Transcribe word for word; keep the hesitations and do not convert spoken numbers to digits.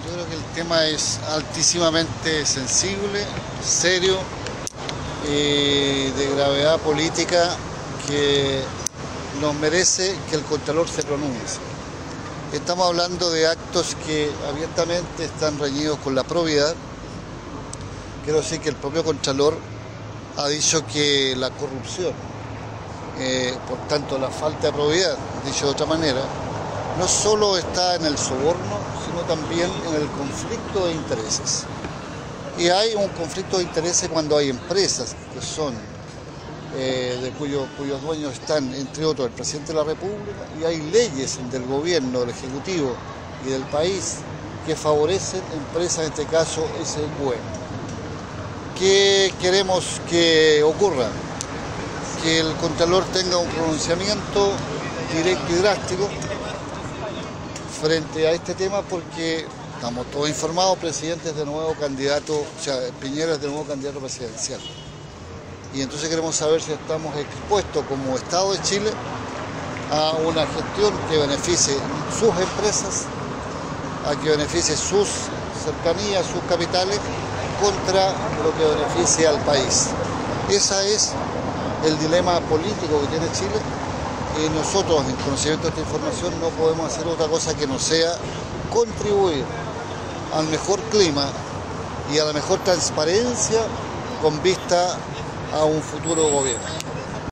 Yo creo que el tema es altísimamente sensible, serio, y de gravedad política que nos merece que el Contralor se pronuncie. Estamos hablando de actos que abiertamente están reñidos con la probidad. Quiero decir que el propio Contralor ha dicho que la corrupción, eh, por tanto la falta de probidad, dicho de otra manera, no solo está en el soborno, sino también en el conflicto de intereses. Y hay un conflicto de intereses cuando hay empresas que son, eh, de cuyo, cuyos dueños están, entre otros, el presidente de la República, y hay leyes del gobierno, del Ejecutivo y del país que favorecen empresas, en este caso ese bueno. ¿Qué queremos que ocurra? Que el Contralor tenga un pronunciamiento directo y drástico frente a este tema, porque estamos todos informados, presidentes de nuevo candidato, o sea, Piñera es de nuevo candidato presidencial. Y entonces queremos saber si estamos expuestos como Estado de Chile a una gestión que beneficie sus empresas, a que beneficie sus cercanías, sus capitales, contra lo que beneficie al país. Ese es el dilema político que tiene Chile. Y nosotros, en conocimiento de esta información, no podemos hacer otra cosa que no sea contribuir al mejor clima y a la mejor transparencia con vista a un futuro gobierno.